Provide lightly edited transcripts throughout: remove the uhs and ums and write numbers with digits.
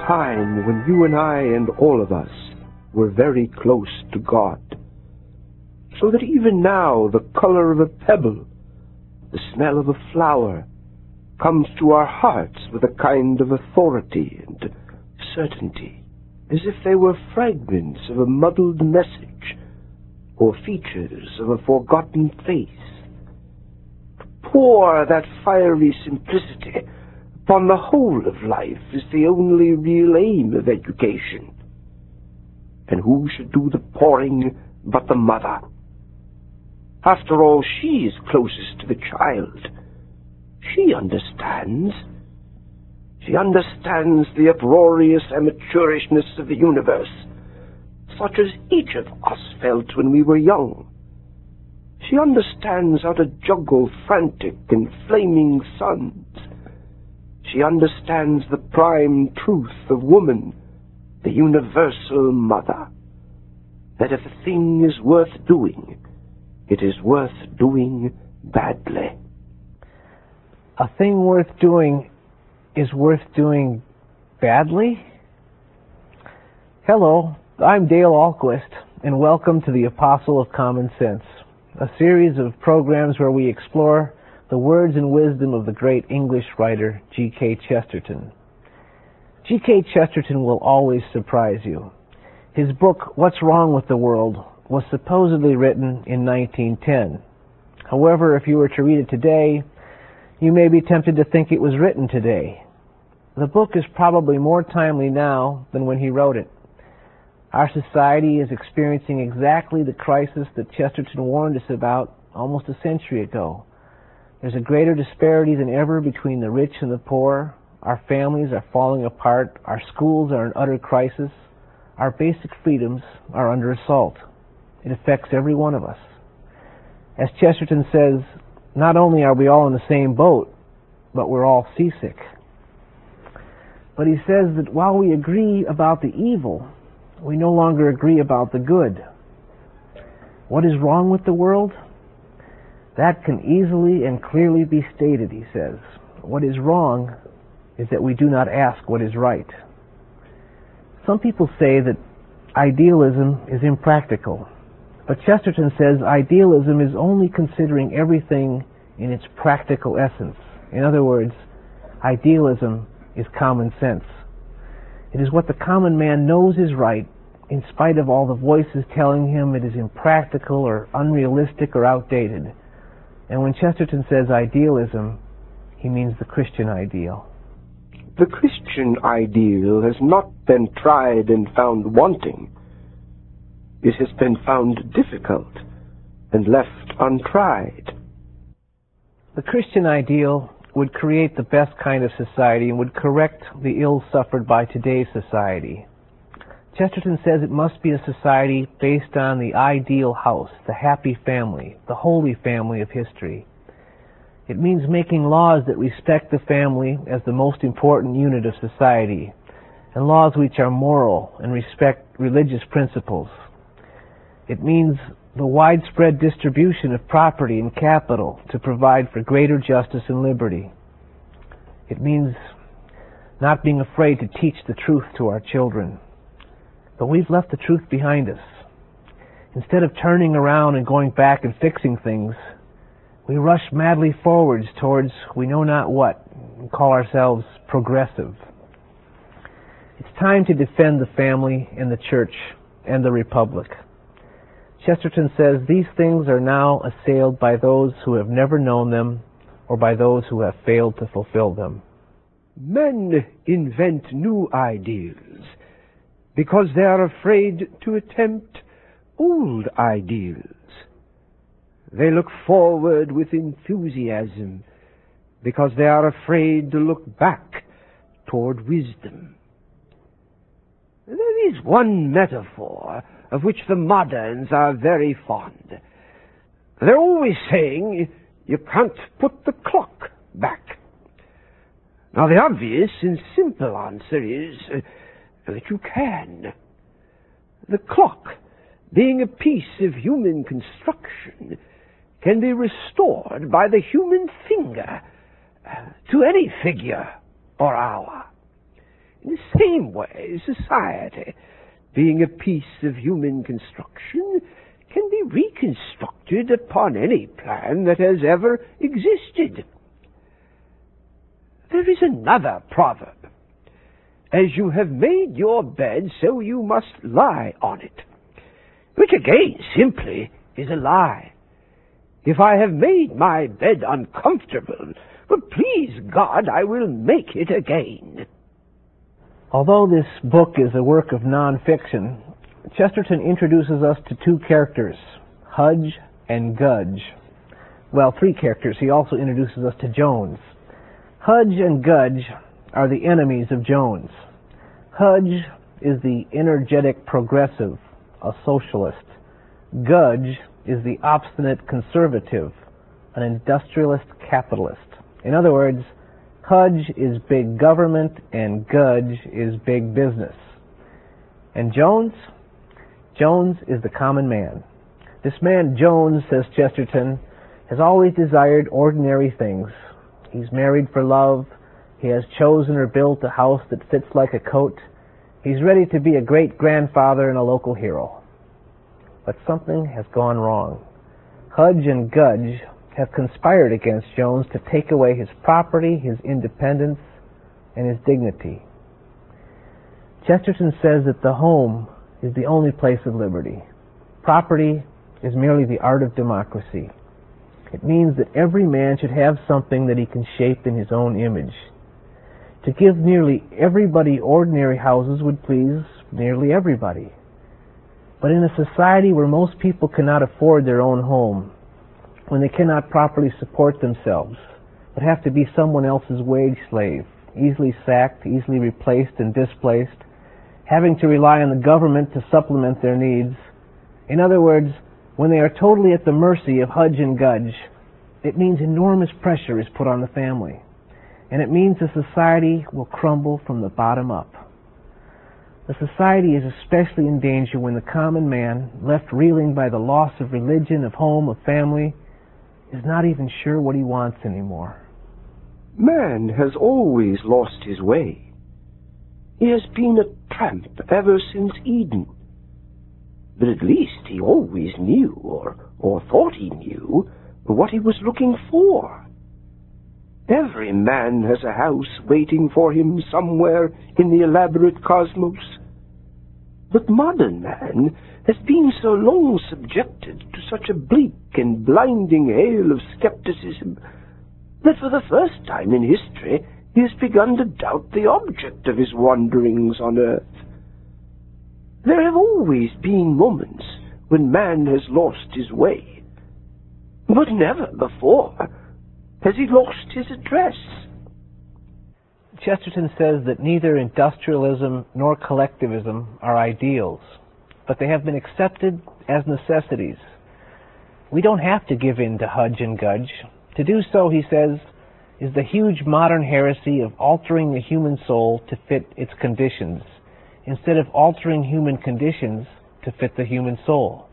time when you and I and all of us were very close to God, so that even now the color of a pebble, the smell of a flower, comes to our hearts with a kind of authority and certainty, as if they were fragments of a muddled message or features of a forgotten face. To pour that fiery simplicity upon the whole of life is the only real aim of education. And who should do the pouring but the mother? After all, she is closest to the child. She understands. She understands the uproarious amateurishness of the universe, such as each of us felt when we were young. She understands how to juggle frantic and flaming suns. She understands the prime truth of woman, the universal mother, that if a thing is worth doing, it is worth doing badly. A thing worth doing is worth doing badly? Hello, I'm Dale Ahlquist, and welcome to the Apostle of Common Sense, a series of programs where we explore the words and wisdom of the great English writer G.K. Chesterton. G.K. Chesterton will always surprise you. His book, What's Wrong with the World, was supposedly written in 1910. However, if you were to read it today, you may be tempted to think it was written today. The book is probably more timely now than when he wrote it. Our society is experiencing exactly the crisis that Chesterton warned us about almost a century ago. There's a greater disparity than ever between the rich and the poor. Our families are falling apart. Our schools are in utter crisis. Our basic freedoms are under assault. It affects every one of us. As Chesterton says, not only are we all in the same boat, but we're all seasick. But he says that while we agree about the evil, we no longer agree about the good. What is wrong with the world? That can easily and clearly be stated, he says. What is wrong is that we do not ask what is right. Some people say that idealism is impractical, but Chesterton says idealism is only considering everything in its practical essence. In other words, idealism is common sense. It is what the common man knows is right, in spite of all the voices telling him it is impractical or unrealistic or outdated. And when Chesterton says idealism, he means the Christian ideal. The Christian ideal has not been tried and found wanting. It has been found difficult and left untried. The Christian ideal would create the best kind of society and would correct the ills suffered by today's society. Chesterton says it must be a society based on the ideal house, the happy family, the holy family of history. It means making laws that respect the family as the most important unit of society, and laws which are moral and respect religious principles. It means the widespread distribution of property and capital to provide for greater justice and liberty. It means not being afraid to teach the truth to our children. But we've left the truth behind us. Instead of turning around and going back and fixing things, we rush madly forwards towards we know not what and call ourselves progressive. It's time to defend the family and the church and the republic. Chesterton says these things are now assailed by those who have never known them or by those who have failed to fulfill them. Men invent new ideals because they are afraid to attempt old ideals. They look forward with enthusiasm because they are afraid to look back toward wisdom. There is one metaphor of which the moderns are very fond. They're always saying, you can't put the clock back. Now the obvious and simple answer is that you can. The clock, being a piece of human construction, can be restored by the human finger to any figure or hour. In the same way, society, being a piece of human construction, can be reconstructed upon any plan that has ever existed. There is another proverb. As you have made your bed, so you must lie on it. Which again, simply, is a lie. If I have made my bed uncomfortable, well, please God, I will make it again. Although this book is a work of non-fiction, Chesterton introduces us to two characters, Hudge and Gudge. Well, three characters. He also introduces us to Jones. Hudge and Gudge are the enemies of Jones. Hudge is the energetic progressive, a socialist. Gudge is the obstinate conservative, an industrialist capitalist. In other words, Hudge is big government and Gudge is big business. And Jones? Jones is the common man. This man Jones, says Chesterton, has always desired ordinary things. He's married for love. He has chosen or built a house that fits like a coat. He's ready to be a great-grandfather and a local hero. But something has gone wrong. Hudge and Gudge have conspired against Jones to take away his property, his independence, and his dignity. Chesterton says that the home is the only place of liberty. Property is merely the art of democracy. It means that every man should have something that he can shape in his own image. To give nearly everybody ordinary houses would please nearly everybody. But in a society where most people cannot afford their own home, when they cannot properly support themselves, but have to be someone else's wage slave, easily sacked, easily replaced and displaced, having to rely on the government to supplement their needs. In other words, when they are totally at the mercy of Hudge and Gudge, it means enormous pressure is put on the family. And it means the society will crumble from the bottom up. The society is especially in danger when the common man, left reeling by the loss of religion, of home, of family, is not even sure what he wants anymore. Man has always lost his way. He has been a tramp ever since Eden. But at least he always knew, or thought he knew, what he was looking for. Every man has a house waiting for him somewhere in the elaborate cosmos. But modern man has been so long subjected to such a bleak and blinding hail of skepticism that for the first time in history he has begun to doubt the object of his wanderings on earth. There have always been moments when man has lost his way, but never before has he lost his address. Chesterton says that neither industrialism nor collectivism are ideals, but they have been accepted as necessities. We don't have to give in to Hudge and Gudge. To do so, he says, is the huge modern heresy of altering the human soul to fit its conditions, instead of altering human conditions to fit the human soul.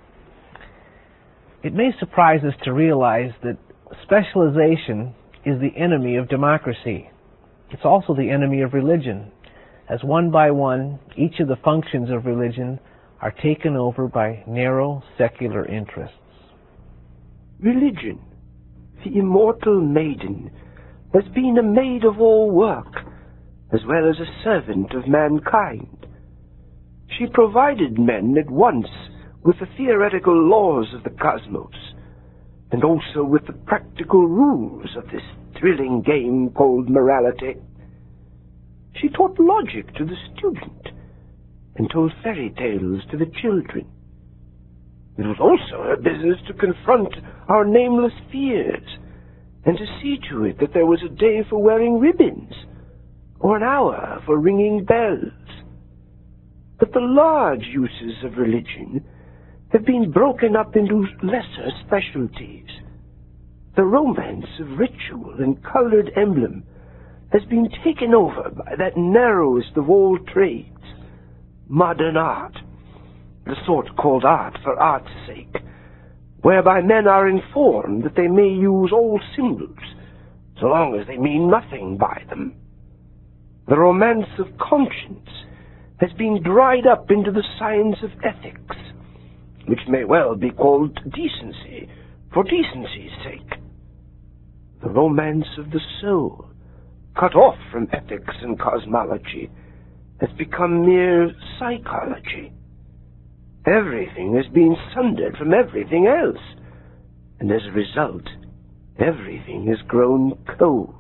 It may surprise us to realize that specialization is the enemy of democracy. It's also the enemy of religion, as one by one, each of the functions of religion are taken over by narrow secular interests. Religion, the immortal maiden, has been a maid of all work, as well as a servant of mankind. She provided men at once with the theoretical laws of the cosmos, and also with the practical rules of this thrilling game called morality. She taught logic to the student, and told fairy tales to the children. It was also her business to confront our nameless fears, and to see to it that there was a day for wearing ribbons, or an hour for ringing bells. But the large uses of religion have been broken up into lesser specialties. The romance of ritual and colored emblem has been taken over by that narrowest of all trades, modern art, the sort called art for art's sake, whereby men are informed that they may use all symbols, so long as they mean nothing by them. The romance of conscience has been dried up into the science of ethics, which may well be called decency, for decency's sake. The romance of the soul, cut off from ethics and cosmology, has become mere psychology. Everything has been sundered from everything else, and as a result, everything has grown cold.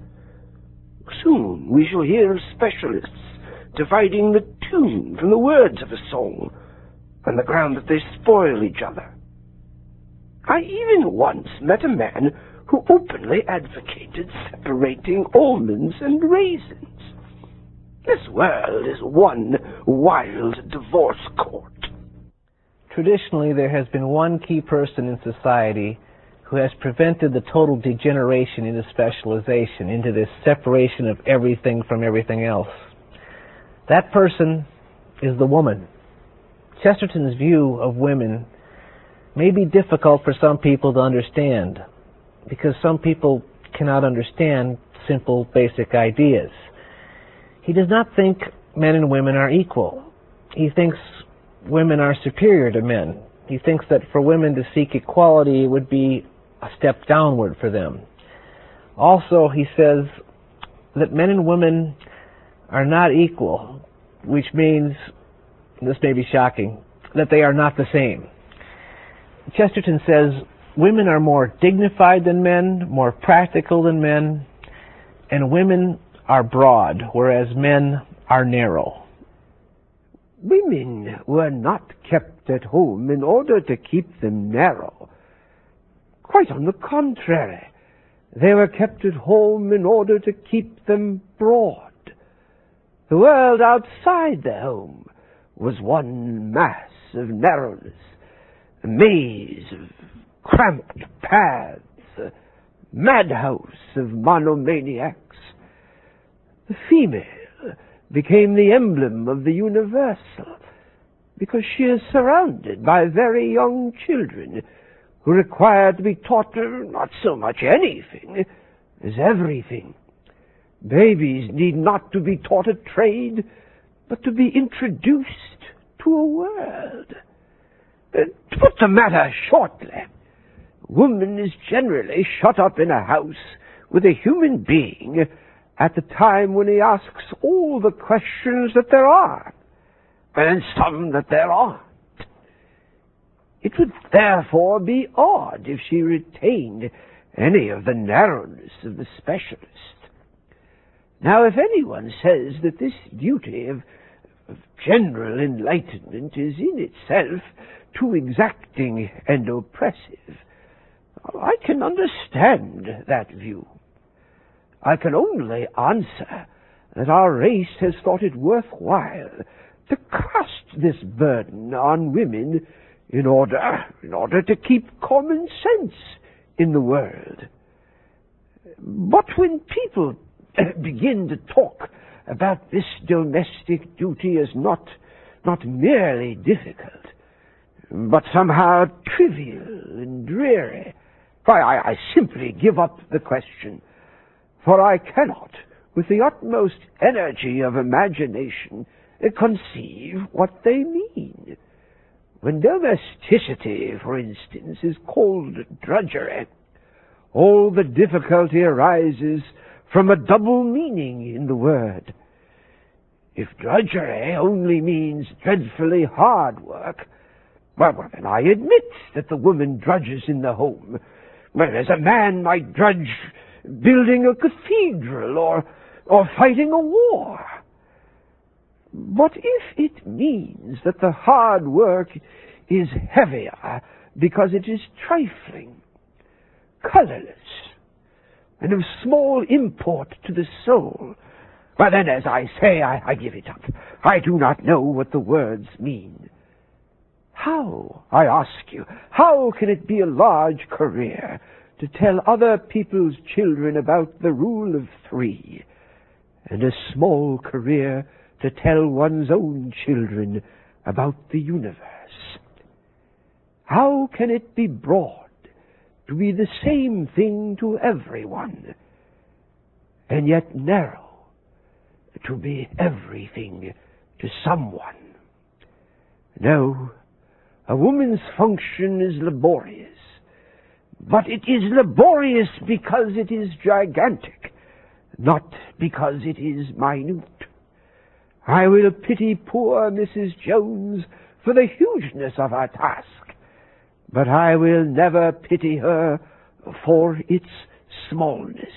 Soon we shall hear of specialists dividing the tune from the words of a song, on the ground that they spoil each other. I even once met a man who openly advocated separating almonds and raisins. This world is one wild divorce court. Traditionally, there has been one key person in society who has prevented the total degeneration into specialization, into this separation of everything from everything else. That person is the woman. Chesterton's view of women may be difficult for some people to understand, because some people cannot understand simple, basic ideas. He does not think men and women are equal. He thinks women are superior to men. He thinks that for women to seek equality would be a step downward for them. Also, he says that men and women are not equal, which means, this may be shocking, that they are not the same. Chesterton says women are more dignified than men, more practical than men, and women are broad, whereas men are narrow. Women were not kept at home in order to keep them narrow. Quite on the contrary, they were kept at home in order to keep them broad. The world outside the home was one mass of narrowness, a maze of cramped paths, a madhouse of monomaniacs. The female became the emblem of the universal, because she is surrounded by very young children who require to be taught not so much anything as everything. Babies need not to be taught a trade, but to be introduced to a world. To put the matter shortly, woman is generally shut up in a house with a human being at the time when he asks all the questions that there are, and some that there aren't. It would therefore be odd if she retained any of the narrowness of the specialist. Now, if anyone says that this duty of general enlightenment is in itself too exacting and oppressive, I can understand that view. I can only answer that our race has thought it worthwhile to cast this burden on women in order to keep common sense in the world. But when people begin to talk about this domestic duty as not merely difficult, but somehow trivial and dreary, why, I simply give up the question, for I cannot, with the utmost energy of imagination, conceive what they mean. When domesticity, for instance, is called drudgery, all the difficulty arises from a double meaning in the word. If drudgery only means dreadfully hard work, well, then I admit that the woman drudges in the home, whereas a man might drudge building a cathedral or fighting a war. But if it means that the hard work is heavier because it is trifling, colorless, and of small import to the soul, well then, as I say, I give it up. I do not know what the words mean. How, I ask you, how can it be a large career to tell other people's children about the rule of 3, and a small career to tell one's own children about the universe? How can it be broad to be the same thing to everyone, and yet narrow to be everything to someone. No, a woman's function is laborious, but it is laborious because it is gigantic, not because it is minute. I will pity poor Mrs. Jones for the hugeness of her task, but I will never pity her for its smallness.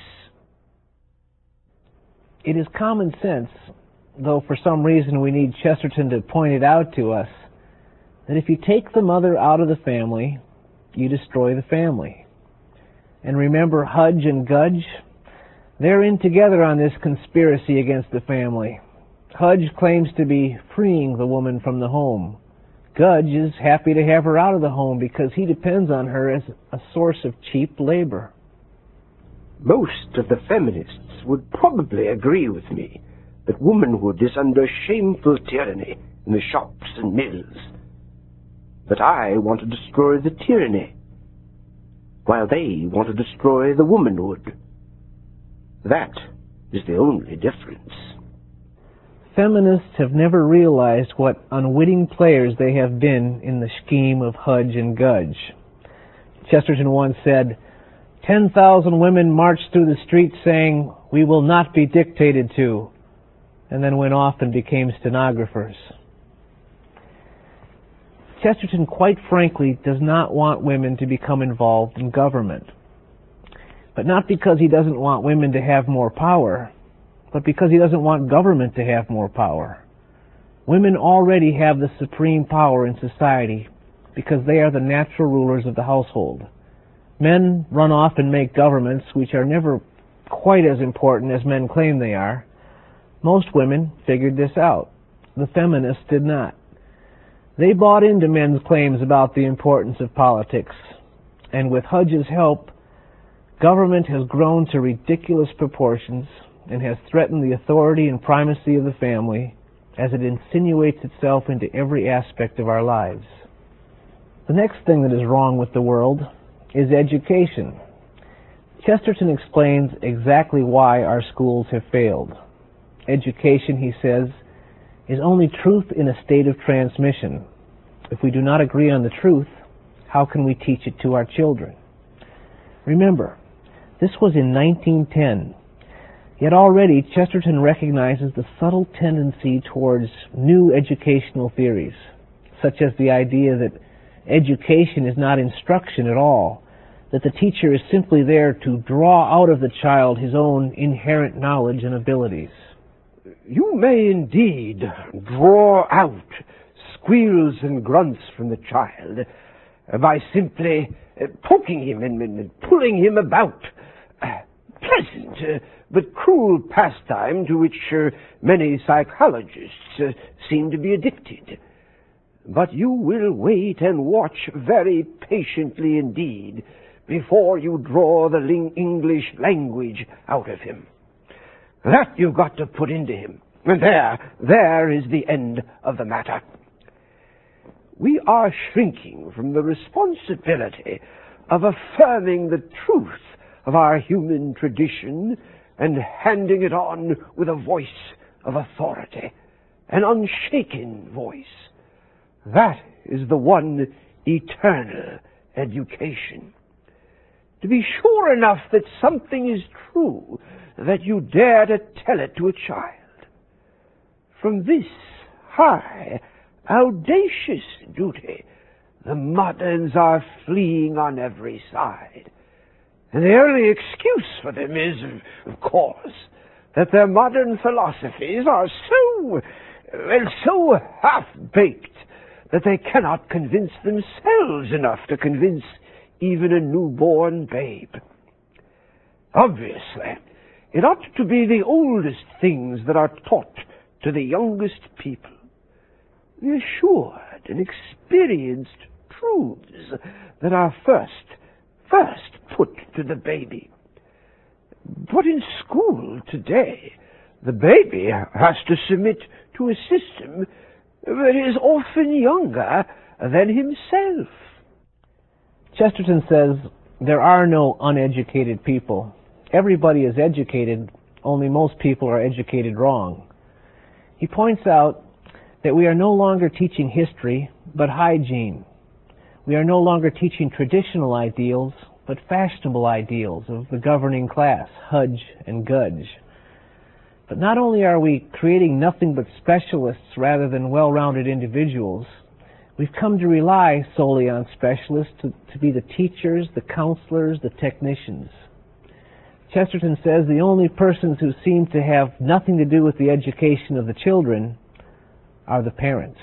It is common sense, though for some reason we need Chesterton to point it out to us, that if you take the mother out of the family, you destroy the family. And remember Hudge and Gudge? They're in together on this conspiracy against the family. Hudge claims to be freeing the woman from the home. Gudge is happy to have her out of the home because he depends on her as a source of cheap labor. Most of the feminists would probably agree with me that womanhood is under shameful tyranny in the shops and mills. But I want to destroy the tyranny, while they want to destroy the womanhood. That is the only difference. Feminists have never realized what unwitting players they have been in the scheme of Hudge and Gudge. Chesterton once said, 10,000 women marched through the streets saying, "We will not be dictated to," and then went off and became stenographers. Chesterton, quite frankly, does not want women to become involved in government. But not because he doesn't want women to have more power, but because he doesn't want government to have more power. Women already have the supreme power in society because they are the natural rulers of the household. Men run off and make governments which are never quite as important as men claim they are. Most women figured this out. The feminists did not. They bought into men's claims about the importance of politics, and with Hudge's help, government has grown to ridiculous proportions and has threatened the authority and primacy of the family as it insinuates itself into every aspect of our lives. The next thing that is wrong with the world is education. Chesterton explains exactly why our schools have failed. Education, he says, is only truth in a state of transmission. If we do not agree on the truth, how can we teach it to our children? Remember, this was in 1910. Yet already Chesterton recognizes the subtle tendency towards new educational theories, such as the idea that education is not instruction at all, that the teacher is simply there to draw out of the child his own inherent knowledge and abilities. You may indeed draw out squeals and grunts from the child by simply poking him and pulling him about. Pleasant but cruel pastime to which many psychologists seem to be addicted. But you will wait and watch very patiently indeed before you draw the English language out of him. That you've got to put into him. And there is the end of the matter. We are shrinking from the responsibility of affirming the truth of our human tradition and handing it on with a voice of authority, an unshaken voice. That is the one eternal education. To be sure enough that something is true, that you dare to tell it to a child. From this high, audacious duty, the moderns are fleeing on every side. And the only excuse for them is, of course, that their modern philosophies are so half-baked that they cannot convince themselves enough to convince even a newborn babe. Obviously, it ought to be the oldest things that are taught to the youngest people, the assured and experienced truths that are first put to the baby. But in school today, the baby has to submit to a system that is often younger than himself. Chesterton says there are no uneducated people. Everybody is educated, only most people are educated wrong. He points out that we are no longer teaching history, but hygiene. We are no longer teaching traditional ideals, but fashionable ideals of the governing class, Hudge and Gudge. But not only are we creating nothing but specialists rather than well-rounded individuals, we've come to rely solely on specialists to be the teachers, the counselors, the technicians. Chesterton says the only persons who seem to have nothing to do with the education of the children are the parents.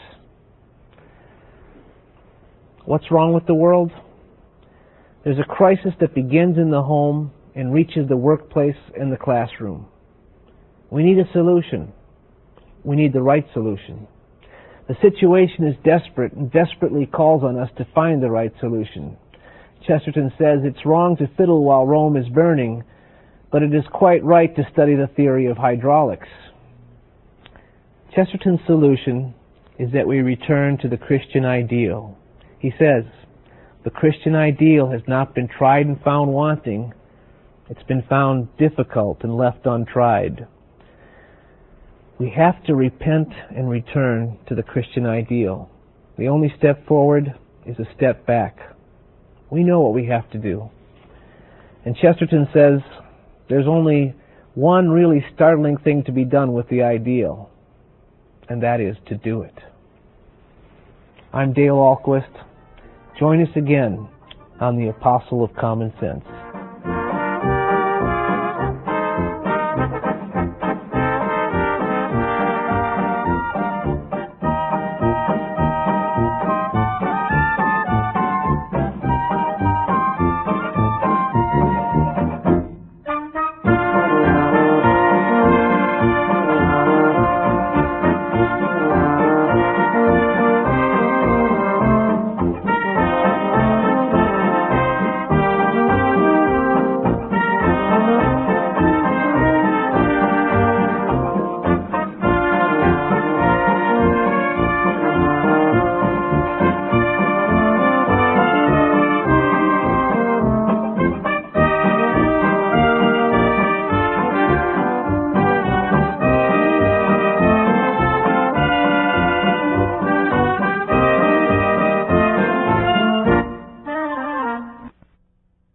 What's wrong with the world? There's a crisis that begins in the home and reaches the workplace and the classroom. We need a solution. We need the right solution. The situation is desperate and desperately calls on us to find the right solution. Chesterton says it's wrong to fiddle while Rome is burning, but it is quite right to study the theory of hydraulics. Chesterton's solution is that we return to the Christian ideal. He says, the Christian ideal has not been tried and found wanting. It's been found difficult and left untried. We have to repent and return to the Christian ideal. The only step forward is a step back. We know what we have to do. And Chesterton says there's only one really startling thing to be done with the ideal, and that is to do it. I'm Dale Ahlquist. Join us again on the Apostle of Common Sense.